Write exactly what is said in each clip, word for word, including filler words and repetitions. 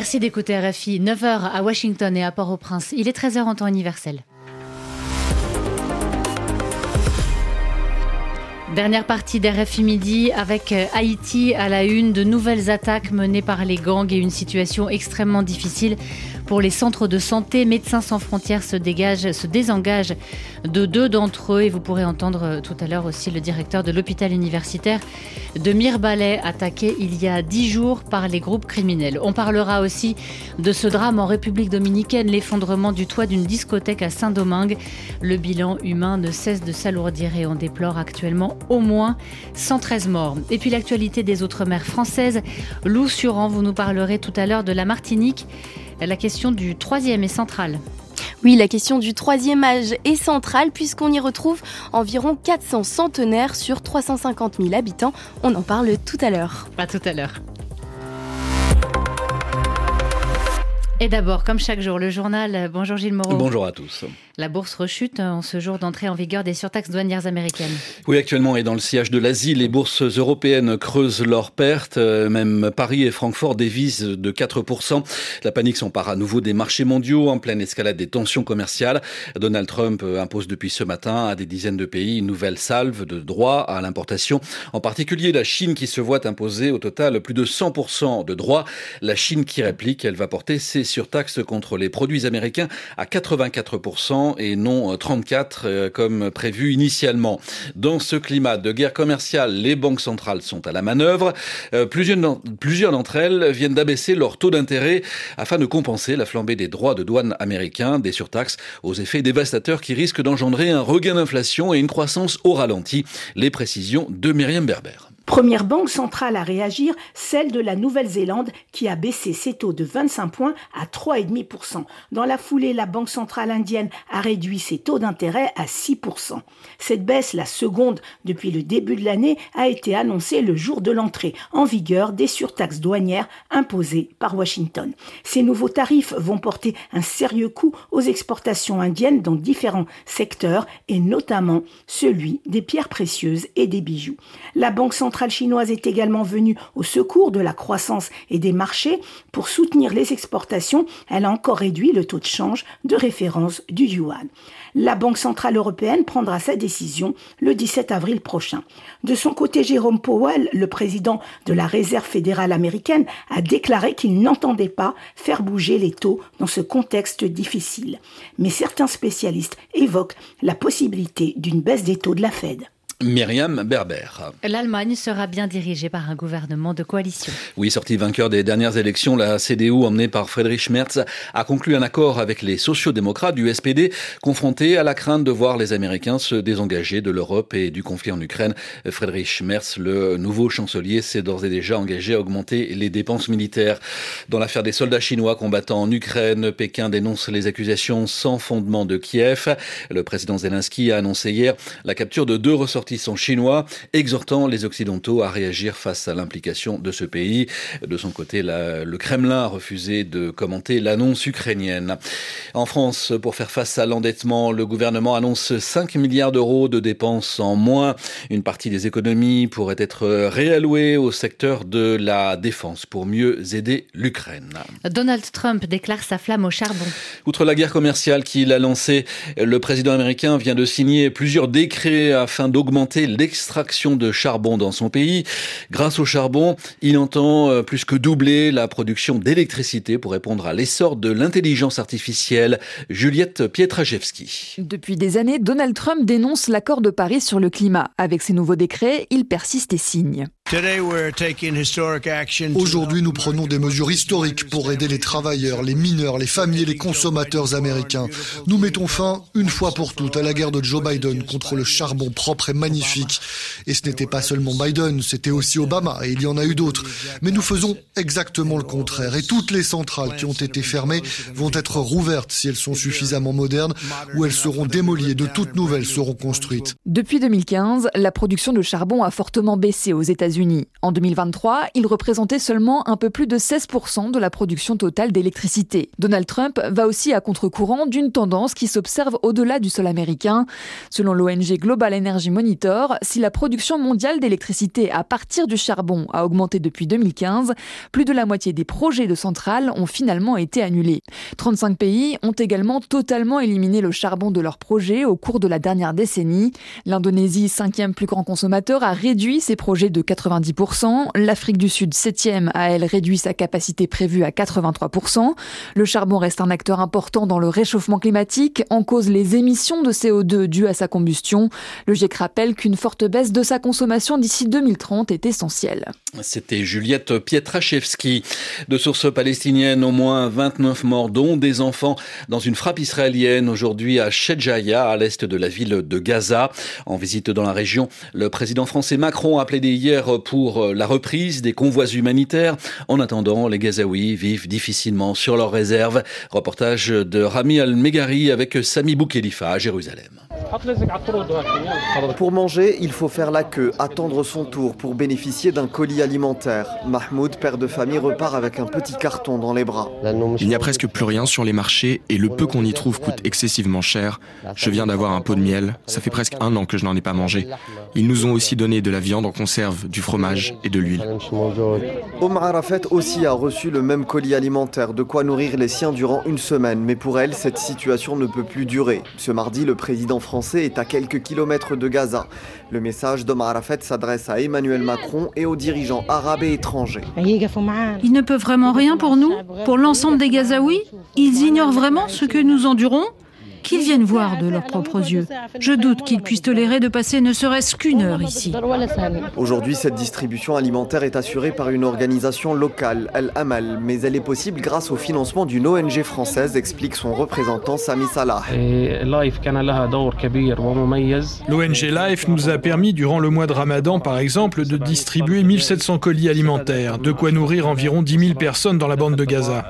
Merci d'écouter R F I. neuf heures à Washington et à Port-au-Prince. Il est treize heures en temps universel. Dernière partie d'R F I Midi avec Haïti à la une, de nouvelles attaques menées par les gangs et une situation extrêmement difficile pour les centres de santé. Médecins sans frontières se dégage, se désengage de deux d'entre eux et vous pourrez entendre tout à l'heure aussi le directeur de l'hôpital universitaire de Mirebalais, attaqué il y a dix jours par les groupes criminels. On parlera aussi de ce drame en République dominicaine, l'effondrement du toit d'une discothèque à Saint-Domingue. Le bilan humain ne cesse de s'alourdir et on déplore actuellement au moins cent treize morts. Et puis l'actualité des Outre-mer françaises. Lou Suran, vous nous parlerez tout à l'heure de la Martinique. La question du troisième est centrale. Oui, la question du troisième âge est centrale puisqu'on y retrouve environ quatre cents centenaires sur trois cent cinquante mille habitants. On en parle tout à l'heure. Pas tout à l'heure. Et d'abord, comme chaque jour, le journal. Bonjour Gilles Moreau. Bonjour à tous. La bourse rechute en ce jour d'entrée en vigueur des surtaxes douanières américaines. Oui, actuellement, et dans le sillage de l'Asie, les bourses européennes creusent leurs pertes. Même Paris et Francfort dévisent de quatre pour cent. La panique s'empare à nouveau des marchés mondiaux en pleine escalade des tensions commerciales. Donald Trump impose depuis ce matin à des dizaines de pays une nouvelle salve de droits à l'importation. En particulier la Chine qui se voit imposer au total plus de cent pour cent de droits. La Chine qui réplique, elle va porter ses surtaxes contre les produits américains à quatre-vingt-quatre pour cent et non trente-quatre pour cent comme prévu initialement. Dans ce climat de guerre commerciale, les banques centrales sont à la manœuvre. Plusieurs, plusieurs d'entre elles viennent d'abaisser leur taux d'intérêt afin de compenser la flambée des droits de douane américains, des surtaxes aux effets dévastateurs qui risquent d'engendrer un regain d'inflation et une croissance au ralenti. Les précisions de Myriam Berber. Première banque centrale à réagir, celle de la Nouvelle-Zélande qui a baissé ses taux de vingt-cinq points à trois virgule cinq pour cent. Dans la foulée, la Banque centrale indienne a réduit ses taux d'intérêt à six pour cent. Cette baisse, la seconde depuis le début de l'année, a été annoncée le jour de l'entrée en vigueur des surtaxes douanières imposées par Washington. Ces nouveaux tarifs vont porter un sérieux coup aux exportations indiennes dans différents secteurs et notamment celui des pierres précieuses et des bijoux. La Banque centrale centrale chinoise est également venue au secours de la croissance et des marchés. Pour soutenir les exportations, elle a encore réduit le taux de change de référence du yuan. La Banque centrale européenne prendra sa décision le dix-sept avril prochain. De son côté, Jérôme Powell, le président de la Réserve fédérale américaine, a déclaré qu'il n'entendait pas faire bouger les taux dans ce contexte difficile. Mais certains spécialistes évoquent la possibilité d'une baisse des taux de la Fed. Myriam Berber. L'Allemagne sera bien dirigée par un gouvernement de coalition. Oui, sorti vainqueur des dernières élections, la C D U, emmenée par Friedrich Merz, a conclu un accord avec les sociaux-démocrates du S P D, confrontés à la crainte de voir les Américains se désengager de l'Europe et du conflit en Ukraine. Friedrich Merz, le nouveau chancelier, s'est d'ores et déjà engagé à augmenter les dépenses militaires. Dans l'affaire des soldats chinois combattant en Ukraine, Pékin dénonce les accusations sans fondement de Kiev. Le président Zelensky a annoncé hier la capture de deux ressortissants chinois, exhortant les Occidentaux à réagir face à l'implication de ce pays. De son côté, la, le Kremlin a refusé de commenter l'annonce ukrainienne. En France, pour faire face à l'endettement, le gouvernement annonce cinq milliards d'euros de dépenses en moins. Une partie des économies pourrait être réallouée au secteur de la défense pour mieux aider l'Ukraine. Donald Trump déclare sa flamme au charbon. Outre la guerre commerciale qu'il a lancée, le président américain vient de signer plusieurs décrets afin d'augmenter l'extraction de charbon dans son pays. Grâce au charbon, il entend plus que doubler la production d'électricité pour répondre à l'essor de l'intelligence artificielle. Juliette Pietraszewski. Depuis des années, Donald Trump dénonce l'accord de Paris sur le climat. Avec ses nouveaux décrets, il persiste et signe. Aujourd'hui, nous prenons des mesures historiques pour aider les travailleurs, les mineurs, les familles et les consommateurs américains. Nous mettons fin, une fois pour toutes, à la guerre de Joe Biden contre le charbon propre et magnifique. Et ce n'était pas seulement Biden, c'était aussi Obama, et il y en a eu d'autres. Mais nous faisons exactement le contraire. Et toutes les centrales qui ont été fermées vont être rouvertes si elles sont suffisamment modernes, ou elles seront démolies et de toutes nouvelles seront construites. Depuis deux mille quinze, la production de charbon a fortement baissé aux États-Unis. États-Unis. En deux mille vingt-trois, il représentait seulement un peu plus de seize pour cent de la production totale d'électricité. Donald Trump va aussi à contre-courant d'une tendance qui s'observe au-delà du sol américain. Selon l'O N G Global Energy Monitor, si la production mondiale d'électricité à partir du charbon a augmenté depuis deux mille quinze, plus de la moitié des projets de centrales ont finalement été annulés. trente-cinq pays ont également totalement éliminé le charbon de leurs projets au cours de la dernière décennie. L'Indonésie, cinquième plus grand consommateur, a réduit ses projets de quatre-vingt-dix pour cent. L'Afrique du Sud, septième, a elle réduit sa capacité prévue à quatre-vingt-trois pour cent. Le charbon reste un acteur important dans le réchauffement climatique, en cause les émissions de C O deux dues à sa combustion. Le G I E C rappelle qu'une forte baisse de sa consommation d'ici deux mille trente est essentielle. C'était Juliette Pietraszewski. De sources palestiniennes, au moins vingt-neuf morts, dont des enfants, dans une frappe israélienne aujourd'hui à Shedjaya, à l'est de la ville de Gaza. En visite dans la région, le président français Macron a plaidé hier pour la reprise des convois humanitaires. En attendant, les Gazaouis vivent difficilement sur leurs réserves. Reportage de Rami Al-Meghari avec Sami Boukhelifa à Jérusalem. Pour manger, il faut faire la queue, attendre son tour pour bénéficier d'un colis alimentaire. Mahmoud, père de famille, repart avec un petit carton dans les bras. Il n'y a presque plus rien sur les marchés et le peu qu'on y trouve coûte excessivement cher. Je viens d'avoir un pot de miel, ça fait presque un an que je n'en ai pas mangé. Ils nous ont aussi donné de la viande en conserve, du fromage et de l'huile. Omar Arafat aussi a reçu le même colis alimentaire, de quoi nourrir les siens durant une semaine. Mais pour elle, cette situation ne peut plus durer. Ce mardi, le président français est à quelques kilomètres de Gaza. Le message d'Omar Arafat s'adresse à Emmanuel Macron et aux dirigeants arabes et étrangers. Ils ne peuvent vraiment rien pour nous, pour l'ensemble des Gazaouis. Ils ignorent vraiment ce que nous endurons. Qu'ils viennent voir de leurs propres yeux. Je doute qu'ils puissent tolérer de passer ne serait-ce qu'une heure ici. Aujourd'hui, cette distribution alimentaire est assurée par une organisation locale, Al-Amal, mais elle est possible grâce au financement d'une O N G française, explique son représentant Sami Salah. L'O N G Life nous a permis, durant le mois de Ramadan par exemple, de distribuer mille sept cents colis alimentaires, de quoi nourrir environ dix mille personnes dans la bande de Gaza.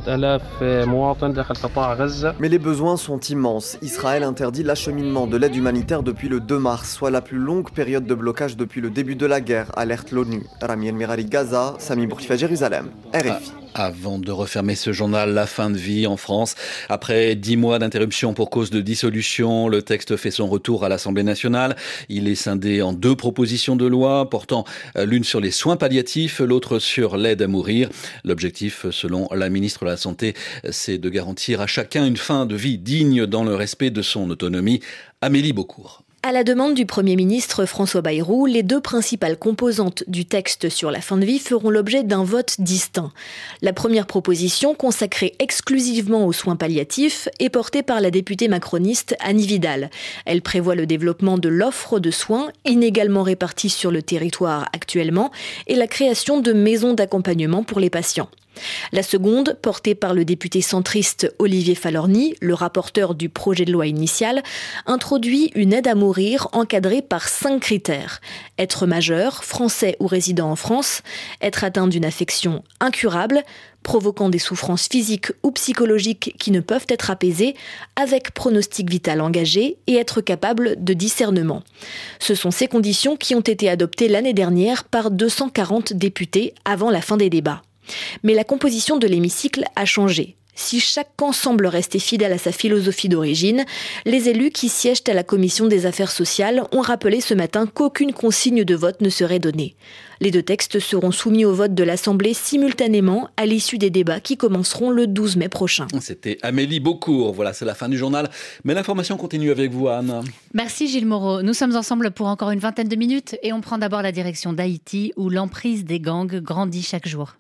Mais les besoins sont immenses. Israël interdit l'acheminement de l'aide humanitaire depuis le deux mars, soit la plus longue période de blocage depuis le début de la guerre, alerte l'ONU. Rami El-Merari, Gaza, Sami Boukhelifa, Jérusalem, R F I. Avant de refermer ce journal, la fin de vie en France. Après dix mois d'interruption pour cause de dissolution, le texte fait son retour à l'Assemblée nationale. Il est scindé en deux propositions de loi, portant l'une sur les soins palliatifs, l'autre sur l'aide à mourir. L'objectif, selon la ministre de la Santé, c'est de garantir à chacun une fin de vie digne dans le respect de son autonomie. Amélie Beaucourt. À la demande du Premier ministre François Bayrou, les deux principales composantes du texte sur la fin de vie feront l'objet d'un vote distinct. La première proposition, consacrée exclusivement aux soins palliatifs, est portée par la députée macroniste Annie Vidal. Elle prévoit le développement de l'offre de soins, inégalement répartie sur le territoire actuellement, et la création de maisons d'accompagnement pour les patients. La seconde, portée par le député centriste Olivier Falorni, le rapporteur du projet de loi initial, introduit une aide à mourir encadrée par cinq critères. Être majeur, français ou résident en France, être atteint d'une affection incurable, provoquant des souffrances physiques ou psychologiques qui ne peuvent être apaisées, avec pronostic vital engagé et être capable de discernement. Ce sont ces conditions qui ont été adoptées l'année dernière par deux cent quarante députés avant la fin des débats. Mais la composition de l'hémicycle a changé. Si chaque camp semble rester fidèle à sa philosophie d'origine, les élus qui siègent à la commission des affaires sociales ont rappelé ce matin qu'aucune consigne de vote ne serait donnée. Les deux textes seront soumis au vote de l'Assemblée simultanément à l'issue des débats qui commenceront le douze mai prochain. C'était Amélie Beaucourt. Voilà, c'est la fin du journal. Mais l'information continue avec vous, Anne. Merci Gilles Moreau. Nous sommes ensemble pour encore une vingtaine de minutes et on prend d'abord la direction d'Haïti où l'emprise des gangs grandit chaque jour.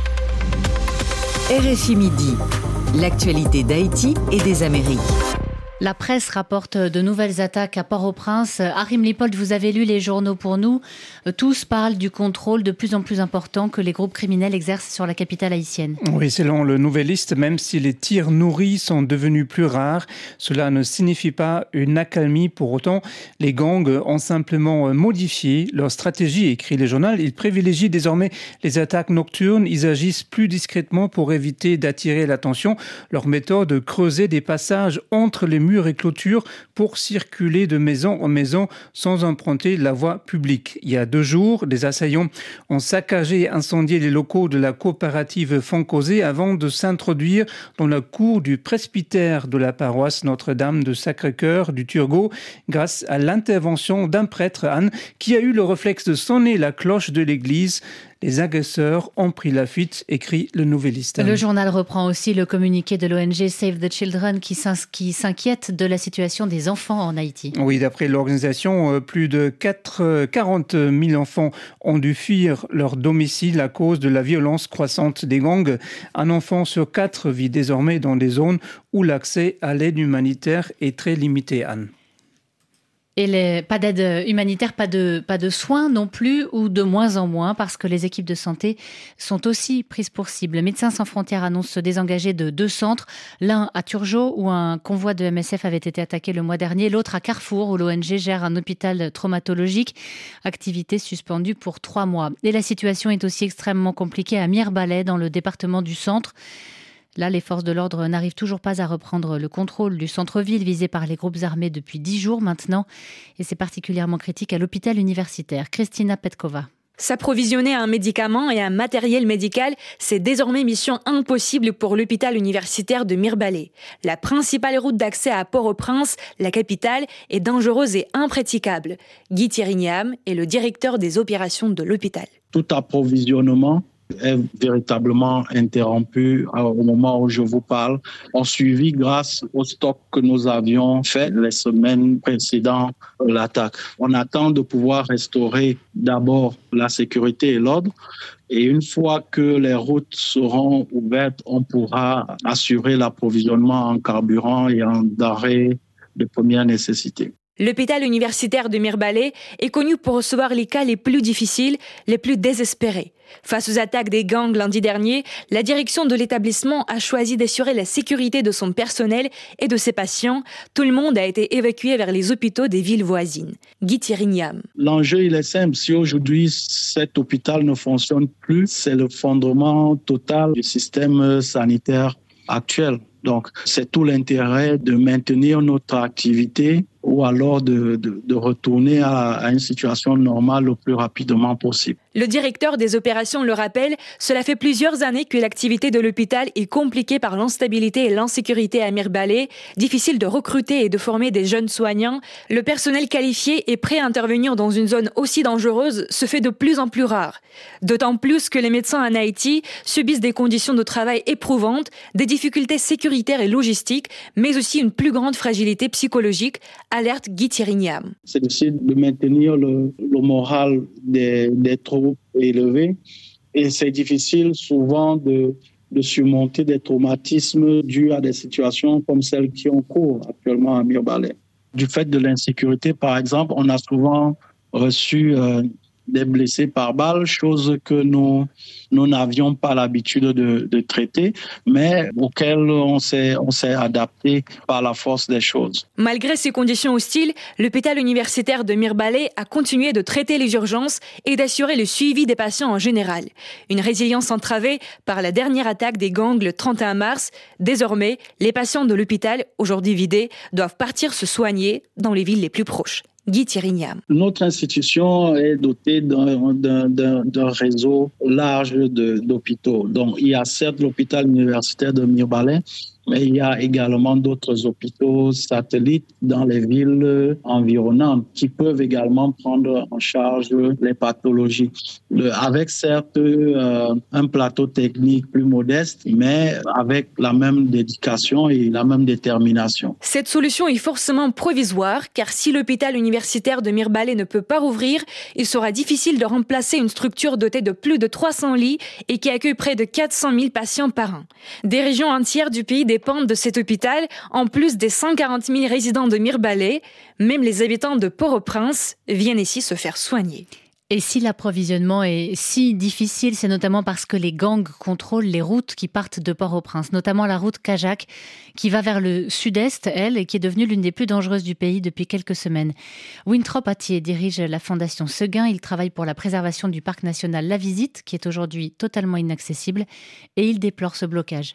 R F I Midi, l'actualité d'Haïti et des Amériques. La presse rapporte de nouvelles attaques à Port-au-Prince. Harim Lipold, vous avez lu les journaux pour nous. Tous parlent du contrôle de plus en plus important que les groupes criminels exercent sur la capitale haïtienne. Oui, selon le Nouvelliste, même si les tirs nourris sont devenus plus rares, cela ne signifie pas une accalmie. Pour autant, les gangs ont simplement modifié leur stratégie, écrit le journal. Ils privilégient désormais les attaques nocturnes. Ils agissent plus discrètement pour éviter d'attirer l'attention. Leur méthode, creuser des passages entre les murs et clôtures pour circuler de maison en maison sans emprunter la voie publique. Il y a deux jours, des assaillants ont saccagé et incendié les locaux de la coopérative Foncosé avant de s'introduire dans la cour du presbytère de la paroisse Notre-Dame de Sacré-Cœur du Turgot grâce à l'intervention d'un prêtre, Anne, qui a eu le réflexe de sonner la cloche de l'église. Les agresseurs ont pris la fuite, écrit le Nouvelliste. Le journal reprend aussi le communiqué de l'O N G Save the Children qui s'inquiète de la situation des enfants en Haïti. Oui, d'après l'organisation, plus de quarante mille enfants ont dû fuir leur domicile à cause de la violence croissante des gangs. Un enfant sur quatre vit désormais dans des zones où l'accès à l'aide humanitaire est très limité, Anne. Et les, pas d'aide humanitaire, pas de, pas de soins non plus, ou de moins en moins, parce que les équipes de santé sont aussi prises pour cible. Médecins sans frontières annonce se désengager de deux centres, l'un à Turgot, où un convoi de M S F avait été attaqué le mois dernier, l'autre à Carrefour, où l'O N G gère un hôpital traumatologique, activité suspendue pour trois mois. Et la situation est aussi extrêmement compliquée à Mirebalais, dans le département du Centre. Là, les forces de l'ordre n'arrivent toujours pas à reprendre le contrôle du centre-ville visé par les groupes armés depuis dix jours maintenant. Et c'est particulièrement critique à l'hôpital universitaire. Kristina Petkova. S'approvisionner en médicaments et en matériel médical, c'est désormais mission impossible pour l'hôpital universitaire de Mirebalais. La principale route d'accès à Port-au-Prince, la capitale, est dangereuse et impraticable. Guy Thirignam est le directeur des opérations de l'hôpital. Tout approvisionnement est véritablement interrompu au moment où je vous parle. On suivi grâce au stock que nous avions fait les semaines précédant l'attaque. On attend de pouvoir restaurer d'abord la sécurité et l'ordre. Et une fois que les routes seront ouvertes, on pourra assurer l'approvisionnement en carburant et en denrées de première nécessité. L'hôpital universitaire de Mirebalais est connu pour recevoir les cas les plus difficiles, les plus désespérés. Face aux attaques des gangs lundi dernier, la direction de l'établissement a choisi d'assurer la sécurité de son personnel et de ses patients. Tout le monde a été évacué vers les hôpitaux des villes voisines. Guy Thirignam. L'enjeu, il est simple. Si aujourd'hui cet hôpital ne fonctionne plus, c'est le fondement total du système sanitaire actuel. Donc, c'est tout l'intérêt de maintenir notre activité ou alors de, de, de retourner à, à une situation normale le plus rapidement possible. Le directeur des opérations le rappelle, cela fait plusieurs années que l'activité de l'hôpital est compliquée par l'instabilité et l'insécurité à Mirebalais. Difficile de recruter et de former des jeunes soignants. Le personnel qualifié et prêt à intervenir dans une zone aussi dangereuse se fait de plus en plus rare. D'autant plus que les médecins en Haïti subissent des conditions de travail éprouvantes, des difficultés sécuritaires et logistiques, mais aussi une plus grande fragilité psychologique, alerte Guy Thirignam. C'est d'essayer de maintenir le, le moral des, des troupes élevé et c'est difficile souvent de, de surmonter des traumatismes dus à des situations comme celles qui ont cours actuellement à Mirebalais. Du fait de l'insécurité, par exemple, on a souvent reçu euh, des blessés par balle, chose que nous nous n'avions pas l'habitude de, de traiter, mais auquel on s'est, on s'est adapté par la force des choses. Malgré ces conditions hostiles, l'hôpital universitaire de Mirebalais a continué de traiter les urgences et d'assurer le suivi des patients en général. Une résilience entravée par la dernière attaque des gangs le trente et un mars. Désormais, les patients de l'hôpital, aujourd'hui vidé, doivent partir se soigner dans les villes les plus proches. Guy Thirignam. Notre institution est dotée d'un, d'un, d'un, d'un réseau large de, d'hôpitaux. Donc, il y a certes l'hôpital universitaire de Mirebalais, mais il y a également d'autres hôpitaux satellites dans les villes environnantes qui peuvent également prendre en charge les pathologies. Le, avec certes euh, un plateau technique plus modeste, mais avec la même dédication et la même détermination. Cette solution est forcément provisoire, car si l'hôpital universitaire de Mirebalais ne peut pas rouvrir, il sera difficile de remplacer une structure dotée de plus de trois cents lits et qui accueille près de quatre cent mille patients par an. Des régions entières du pays dépendent de cet hôpital, en plus des cent quarante mille résidents de Mirebalais. Même les habitants de Port-au-Prince viennent ici se faire soigner. Et si l'approvisionnement est si difficile, c'est notamment parce que les gangs contrôlent les routes qui partent de Port-au-Prince, notamment la route Kajak, qui va vers le sud-est, elle, et qui est devenue l'une des plus dangereuses du pays depuis quelques semaines. Winthrop Attier dirige la fondation Seguin. Il travaille pour la préservation du parc national La Visite, qui est aujourd'hui totalement inaccessible, et il déplore ce blocage.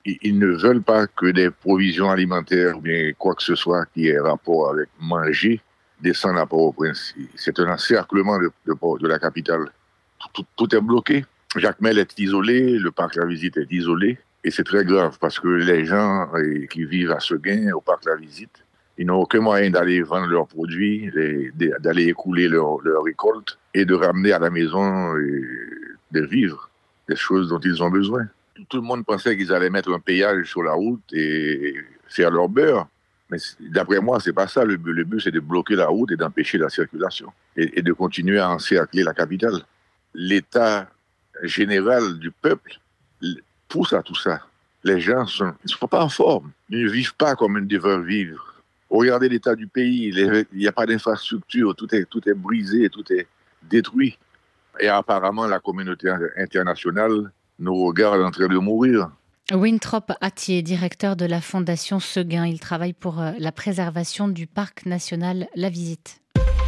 Ils ne veulent pas que des provisions alimentaires ou bien quoi que ce soit qui ait rapport avec manger descendent à Port-au-Prince. C'est un encerclement de, de, de la capitale. Tout, tout est bloqué. Jacmel est isolé, le parc La Visite est isolé. Et c'est très grave parce que les gens qui vivent à Seguin, au parc La Visite, ils n'ont aucun moyen d'aller vendre leurs produits, d'aller écouler leurs leur récoltes et de ramener à la maison des vivres, des choses dont ils ont besoin. Tout le monde pensait qu'ils allaient mettre un péage sur la route et faire leur beurre. Mais d'après moi, c'est pas ça. Le but, le but c'est de bloquer la route et d'empêcher la circulation et, et de continuer à encercler la capitale. L'état général du peuple pousse à tout ça. Les gens sont, ils sont pas en forme. Ils ne vivent pas comme ils devaient vivre. Regardez l'état du pays. Les, il n'y a pas d'infrastructure. Tout est, tout est brisé, tout est détruit. Et apparemment, la communauté internationale nous regarde en train de mourir. Winthrop Attier, directeur de la Fondation Seguin. Il travaille pour la préservation du parc national La Visite.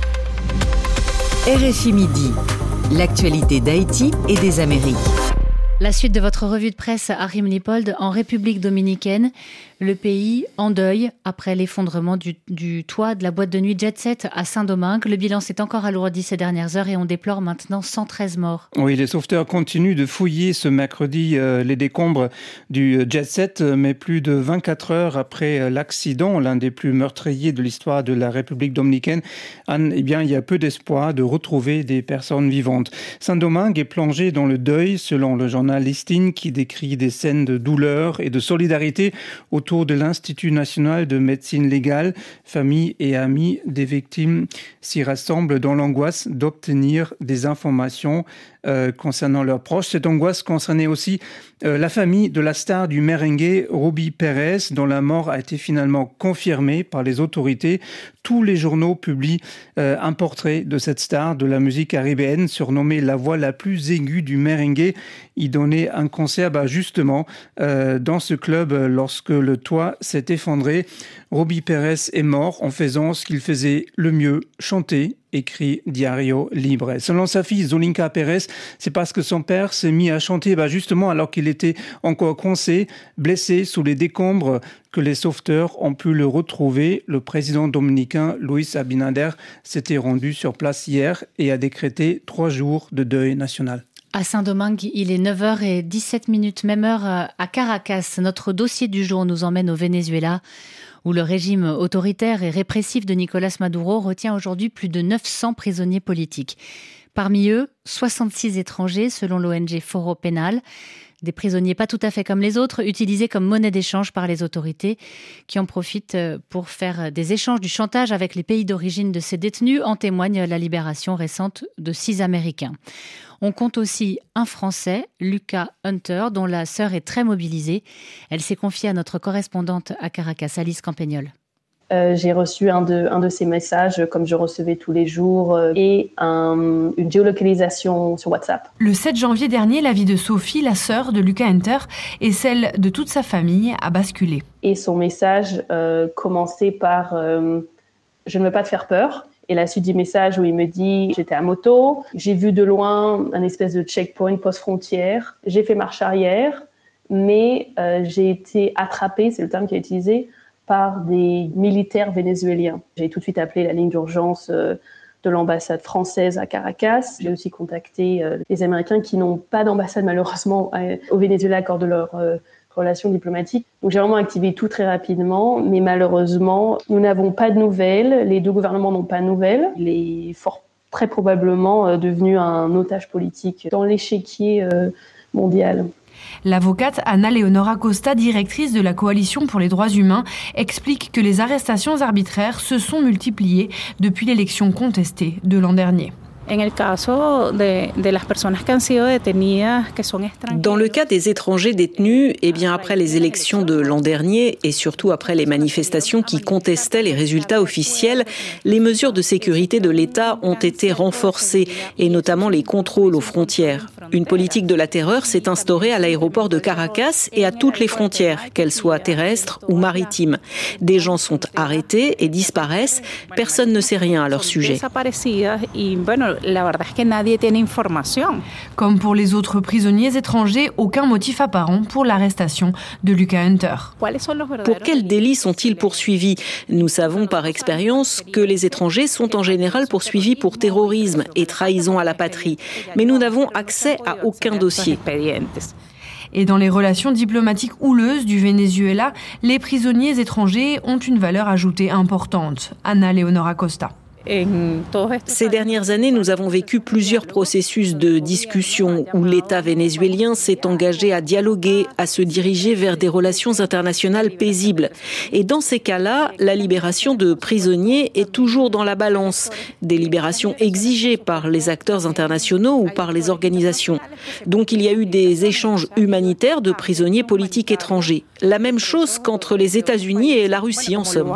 R F I Midi, l'actualité d'Haïti et des Amériques. La suite de votre revue de presse, Harim Lipold, en République dominicaine, le pays en deuil après l'effondrement du, du toit de la boîte de nuit Jet Set à Saint-Domingue. Le bilan s'est encore alourdi ces dernières heures et on déplore maintenant cent treize morts. Oui, les sauveteurs continuent de fouiller ce mercredi euh, les décombres du Jet Set, mais plus de vingt-quatre heures après l'accident, l'un des plus meurtriers de l'histoire de la République dominicaine, Anne, eh bien, il y a peu d'espoir de retrouver des personnes vivantes. Saint-Domingue est plongé dans le deuil, selon le journal Listing, qui décrit des scènes de douleur et de solidarité autour de l'Institut national de médecine légale. Familles et amis des victimes s'y rassemblent dans l'angoisse d'obtenir des informations euh, concernant leurs proches. Cette angoisse concernait aussi euh, la famille de la star du merengue, Ruby Pérez, dont la mort a été finalement confirmée par les autorités. Tous les journaux publient euh, un portrait de cette star de la musique caribéenne, surnommée la voix la plus aiguë du merengue. Il donnait un concert bah, justement euh, dans ce club lorsque le toit s'est effondré. Ruby Pérez est mort en faisant ce qu'il faisait le mieux, chanter, écrit Diario Libre. Selon sa fille Zolinka Pérez, c'est parce que son père s'est mis à chanter bah, justement alors qu'il était encore coincé, blessé sous les décombres, que les sauveteurs ont pu le retrouver. Le président dominicain Luis Abinader s'était rendu sur place hier et a décrété trois jours de deuil national. À Saint-Domingue, il est neuf heures dix-sept, même heure à Caracas. Notre dossier du jour nous emmène au Venezuela, où le régime autoritaire et répressif de Nicolas Maduro retient aujourd'hui plus de neuf cents prisonniers politiques. Parmi eux, soixante-six étrangers, selon l'O N G Foro Penal. Des prisonniers pas tout à fait comme les autres, utilisés comme monnaie d'échange par les autorités, qui en profitent pour faire des échanges du chantage avec les pays d'origine de ces détenus. En témoigne la libération récente de six Américains. On compte aussi un Français, Lucas Hunter, dont la sœur est très mobilisée. Elle s'est confiée à notre correspondante à Caracas, Alice Campagnol. Euh, j'ai reçu un de, un de ces messages, comme je recevais tous les jours, euh, et un, une géolocalisation sur WhatsApp. Le sept janvier dernier, la vie de Sophie, la sœur de Lucas Hunter, et celle de toute sa famille a basculé. Et son message euh, commençait par euh, « Je ne veux pas te faire peur ». Et la suite du message où il me dit « J'étais à moto, j'ai vu de loin un espèce de checkpoint post-frontière, j'ai fait marche arrière, mais euh, j'ai été attrapée », c'est le terme qu'il a utilisé, par des militaires vénézuéliens. J'ai tout de suite appelé la ligne d'urgence euh, de l'ambassade française à Caracas. J'ai aussi contacté euh, les Américains qui n'ont pas d'ambassade malheureusement euh, au Venezuela à cause de leur euh, relations diplomatiques. Donc j'ai vraiment activé tout très rapidement, mais malheureusement, nous n'avons pas de nouvelles. Les deux gouvernements n'ont pas de nouvelles. Il est fort, très probablement euh, devenu un otage politique dans l'échiquier euh, mondial. L'avocate Ana Leonora Costa, directrice de la Coalition pour les droits humains, explique que les arrestations arbitraires se sont multipliées depuis l'élection contestée de l'an dernier. Dans le cas des étrangers détenus, eh bien après les élections de l'an dernier et surtout après les manifestations qui contestaient les résultats officiels, les mesures de sécurité de l'État ont été renforcées et notamment les contrôles aux frontières. Une politique de la terreur s'est instaurée à l'aéroport de Caracas et à toutes les frontières, qu'elles soient terrestres ou maritimes. Des gens sont arrêtés et disparaissent. Personne ne sait rien à leur sujet. Comme pour les autres prisonniers étrangers, aucun motif apparent pour l'arrestation de Luca Hunter. Pour quels délits sont-ils poursuivis ? Nous savons par expérience que les étrangers sont en général poursuivis pour terrorisme et trahison à la patrie. Mais nous n'avons accès à aucun dossier. Et dans les relations diplomatiques houleuses du Venezuela, les prisonniers étrangers ont une valeur ajoutée importante. Ana Leonora Costa. Ces dernières années, nous avons vécu plusieurs processus de discussion où l'État vénézuélien s'est engagé à dialoguer, à se diriger vers des relations internationales paisibles. Et dans ces cas-là, la libération de prisonniers est toujours dans la balance. Des libérations exigées par les acteurs internationaux ou par les organisations. Donc il y a eu des échanges humanitaires de prisonniers politiques étrangers. La même chose qu'entre les États-Unis et la Russie en somme.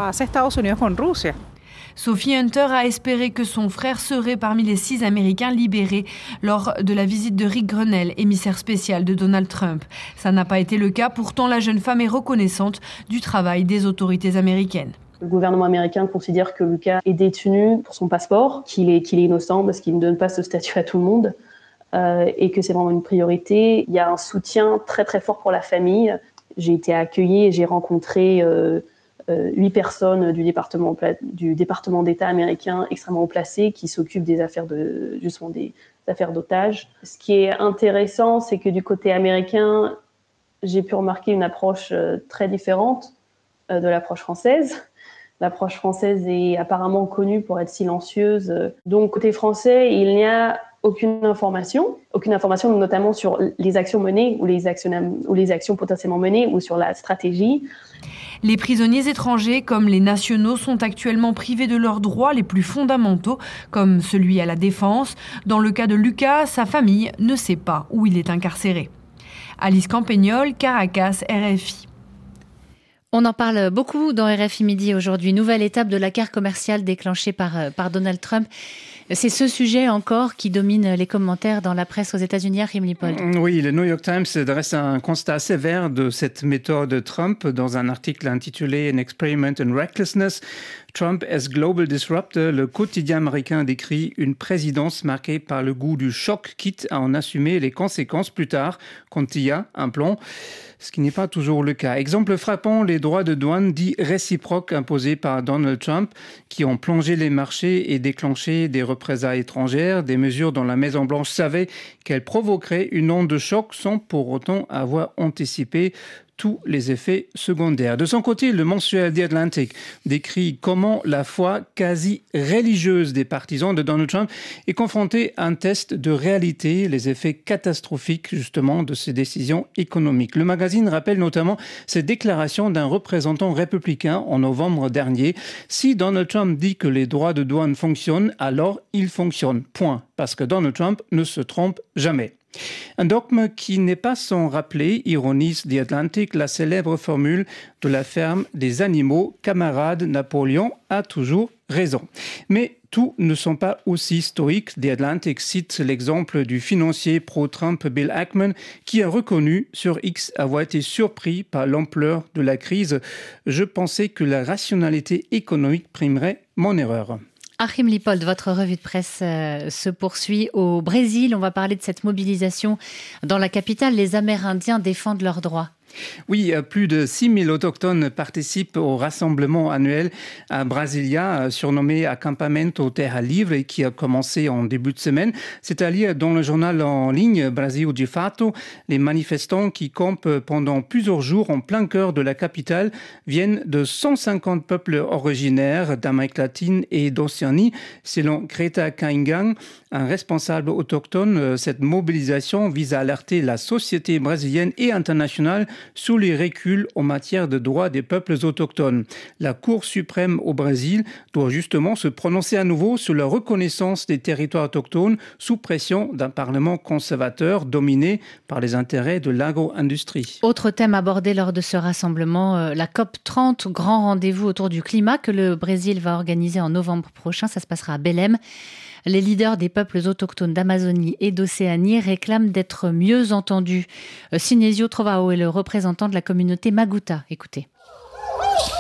Sophie Hunter a espéré que son frère serait parmi les six Américains libérés lors de la visite de Rick Grenell, émissaire spécial de Donald Trump. Ça n'a pas été le cas, pourtant la jeune femme est reconnaissante du travail des autorités américaines. Le gouvernement américain considère que Luca est détenu pour son passeport, qu'il est, qu'il est innocent parce qu'il ne donne pas ce statut à tout le monde euh, et que c'est vraiment une priorité. Il y a un soutien très très fort pour la famille. J'ai été accueillie et j'ai rencontré euh, Euh, huit personnes du département, du département d'État américain extrêmement haut placées qui s'occupent des affaires de, justement des affaires d'otages. Ce qui est intéressant, c'est que du côté américain, j'ai pu remarquer une approche euh, très différente euh, de l'approche française. L'approche française est apparemment connue pour être silencieuse. Donc, côté français, il n'y a aucune information, aucune information notamment sur les actions menées ou les actions, ou les actions potentiellement menées ou sur la stratégie. Les prisonniers étrangers comme les nationaux sont actuellement privés de leurs droits les plus fondamentaux, comme celui à la défense. Dans le cas de Lucas, sa famille ne sait pas où il est incarcéré. Alice Campagnol, Caracas, R F I. On en parle beaucoup dans R F I Midi aujourd'hui. Nouvelle étape de la guerre commerciale déclenchée par, par Donald Trump. C'est ce sujet encore qui domine les commentaires dans la presse aux États-Unis, Achim Lippold. Oui, le New York Times dresse un constat sévère de cette méthode Trump dans un article intitulé « An Experiment in Recklessness ». Trump as Global Disruptor, le quotidien américain décrit une présidence marquée par le goût du choc, quitte à en assumer les conséquences plus tard, quand il y a un plan. Ce qui n'est pas toujours le cas. Exemple frappant, les droits de douane dits réciproques imposés par Donald Trump qui ont plongé les marchés et déclenché des représailles étrangères, des mesures dont la Maison-Blanche savait qu'elles provoqueraient une onde de choc sans pour autant avoir anticipé tous les effets secondaires. De son côté, le mensuel The Atlantic décrit comment la foi quasi religieuse des partisans de Donald Trump est confrontée à un test de réalité, les effets catastrophiques justement de ses décisions économiques. Le magazine rappelle notamment cette déclaration d'un représentant républicain en novembre dernier. Si Donald Trump dit que les droits de douane fonctionnent, alors ils fonctionnent. Point. Parce que Donald Trump ne se trompe jamais. Un dogme qui n'est pas sans rappeler, ironise The Atlantic, la célèbre formule de la ferme des animaux, camarade Napoléon a toujours raison. Mais tous ne sont pas aussi stoïques. The Atlantic cite l'exemple du financier pro-Trump Bill Ackman qui a reconnu sur X avoir été surpris par l'ampleur de la crise. Je pensais que la rationalité économique primerait mon erreur. Achim Lippold, votre revue de presse euh, se poursuit au Brésil. On va parler de cette mobilisation dans la capitale. Les Amérindiens défendent leurs droits. Oui, plus de six mille autochtones participent au rassemblement annuel à Brasilia, surnommé Acampamento Terra Livre, et qui a commencé en début de semaine. C'est à lire dans le journal en ligne Brasil de Fato. Les manifestants qui campent pendant plusieurs jours en plein cœur de la capitale viennent de cent cinquante peuples originaires d'Amérique latine et d'Océanie. Selon Greta Kaingang, un responsable autochtone, cette mobilisation vise à alerter la société brésilienne et internationale sur les reculs en matière de droits des peuples autochtones. La Cour suprême au Brésil doit justement se prononcer à nouveau sur la reconnaissance des territoires autochtones sous pression d'un parlement conservateur dominé par les intérêts de l'agro-industrie. Autre thème abordé lors de ce rassemblement, euh, la COP trente, grand rendez-vous autour du climat que le Brésil va organiser en novembre prochain. Ça se passera à Belém. Les leaders des peuples autochtones d'Amazonie et d'Océanie réclament d'être mieux entendus. Sinesio Trovao est le représentant de la communauté Maguta. Écoutez.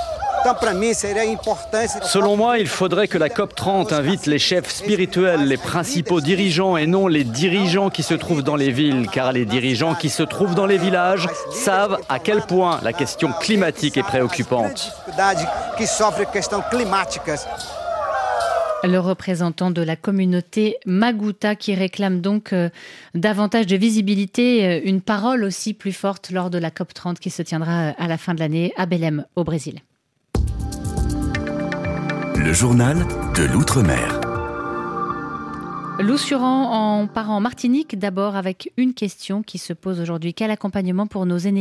Selon moi, il faudrait que la C O P trente invite les chefs spirituels, les principaux dirigeants et non les dirigeants qui se trouvent dans les villes, car les dirigeants qui se trouvent dans les villages savent à quel point la question climatique est préoccupante. Le représentant de la communauté Maguta qui réclame donc euh, davantage de visibilité, euh, une parole aussi plus forte lors de la C O P trente qui se tiendra à la fin de l'année à Belém, au Brésil. Le journal de l'Outre-mer. Lou Suran, on part en Martinique d'abord avec une question qui se pose aujourd'hui. Quel accompagnement pour nos aînés ?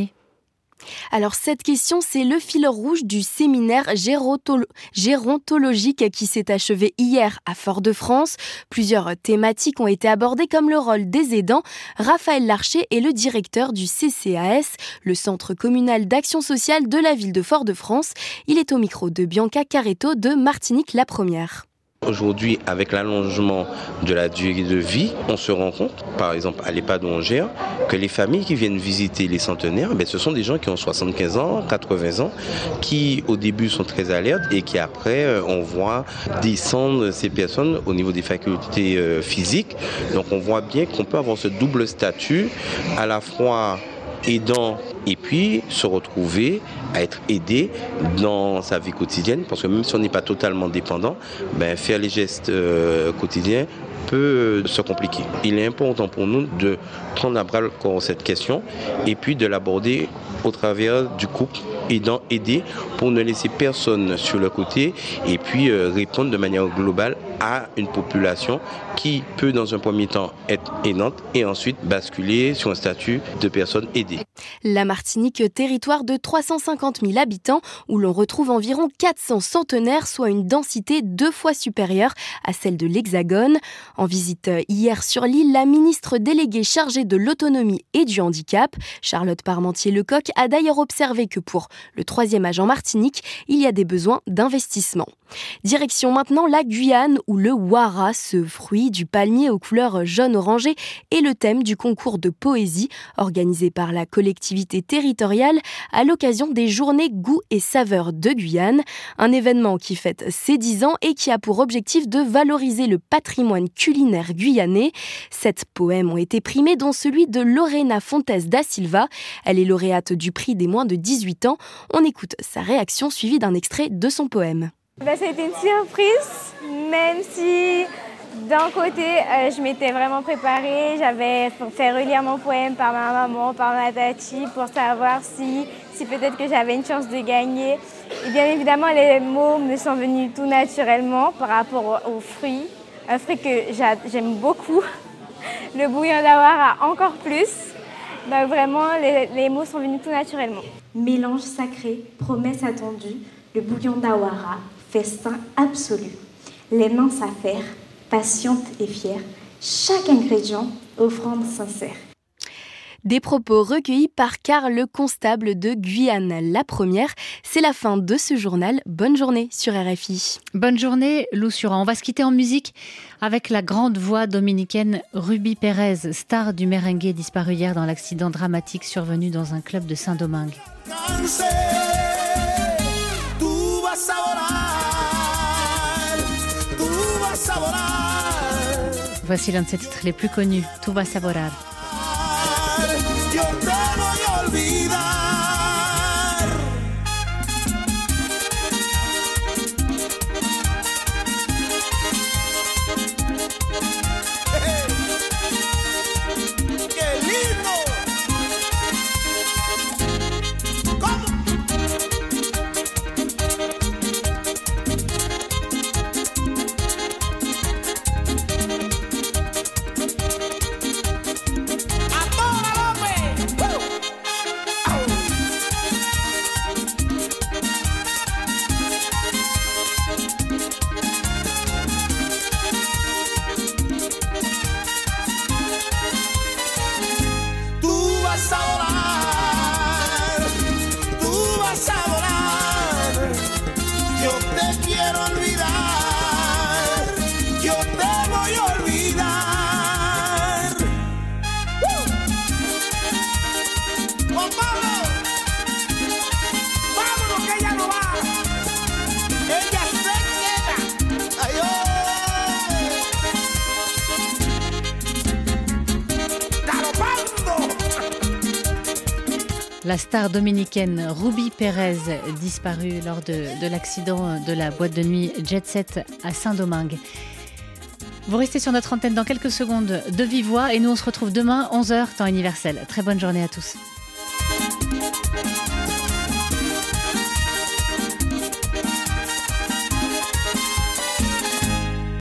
Alors cette question, c'est le fil rouge du séminaire gérontolo- gérontologique qui s'est achevé hier à Fort-de-France. Plusieurs thématiques ont été abordées comme le rôle des aidants. Raphaël Larcher est le directeur du C C A S, le Centre communal d'action sociale de la ville de Fort-de-France. Il est au micro de Bianca Carretto de Martinique la Première. Aujourd'hui, avec l'allongement de la durée de vie, on se rend compte, par exemple à l'EHPAD où on gère, que les familles qui viennent visiter les centenaires, ben, ce sont des gens qui ont soixante-quinze ans, quatre-vingts ans, qui au début sont très alertes et qui après, on voit descendre ces personnes au niveau des facultés euh, physiques. Donc on voit bien qu'on peut avoir ce double statut, à la fois aidant et puis se retrouver à être aidé dans sa vie quotidienne, parce que même si on n'est pas totalement dépendant, ben, faire les gestes euh, quotidiens peut se compliquer. Il est important pour nous de prendre à bras le corps cette question et puis de l'aborder au travers du couple aidant-aidé pour ne laisser personne sur le côté et puis euh, répondre de manière globale à une population qui peut dans un premier temps être aidante et ensuite basculer sur un statut de personne aidée. La Martinique, territoire de trois cent cinquante mille habitants où l'on retrouve environ quatre cents centenaires, soit une densité deux fois supérieure à celle de l'Hexagone. En visite hier sur l'île, la ministre déléguée chargée de l'autonomie et du handicap, Charlotte Parmentier-Lecoq, a d'ailleurs observé que pour le troisième âge en Martinique, il y a des besoins d'investissement. Direction maintenant la Guyane où le wara, ce fruit du palmier aux couleurs jaune-orangé, est le thème du concours de poésie organisé par la collectivité territoriale à l'occasion des journées goût et saveurs de Guyane. Un événement qui fête ses dix ans et qui a pour objectif de valoriser le patrimoine culinaire guyanais. Sept poèmes ont été primés, dont celui de Lorena Fontes da Silva. Elle est lauréate du prix des moins de dix-huit ans. On écoute sa réaction suivie d'un extrait de son poème. Ben, c'était une surprise, même si d'un côté euh, je m'étais vraiment préparée, j'avais fait relire mon poème par ma maman, par ma tati pour savoir si, si peut-être que j'avais une chance de gagner. Et bien évidemment les mots me sont venus tout naturellement par rapport aux fruits, un fruit que j'aime beaucoup, le bouillon d'awara encore plus, donc vraiment les, les mots sont venus tout naturellement. Mélange sacré, promesse attendue, le bouillon d'awara, festin absolu. Les mains s'affairent, patientes et fières, chaque ingrédient offrande sincère. Des propos recueillis par Karl Constable de Guyane. La Première, c'est la fin de ce journal. Bonne journée sur R F I. Bonne journée, Lou Suran. On va se quitter en musique avec la grande voix dominicaine Ruby Pérez, star du merengue disparue hier dans l'accident dramatique survenu dans un club de Saint-Domingue. Voici l'un de ses titres les plus connus, Tu vas saborar. Woo! La star dominicaine Ruby Pérez, disparue lors de, de l'accident de la boîte de nuit Jet Set à Saint-Domingue. Vous restez sur notre antenne dans quelques secondes de vive voix et nous on se retrouve demain onze heures temps universel. Très bonne journée à tous.